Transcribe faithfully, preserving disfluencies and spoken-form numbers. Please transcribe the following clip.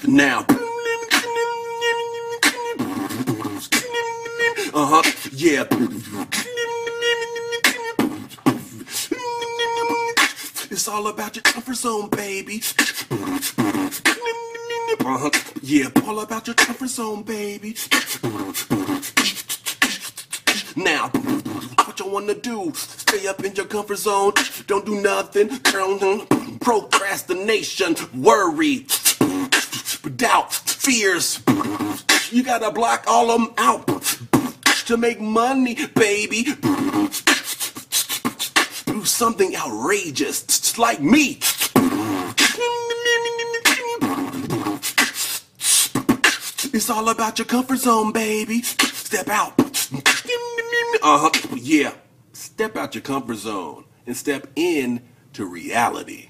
Now. Uh-huh, yeah. It's all about your comfort zone, baby. Uh-huh, yeah, all about your comfort zone, baby. Now, what you wanna do? Stay up in your comfort zone. Don't do nothing. Procrastination, worry, doubt, fears. You gotta block all of them out to make money, baby. Do something outrageous, like me. It's all about your comfort zone, baby. Step out. Uh-huh, yeah. Step out your comfort zone and step in to reality.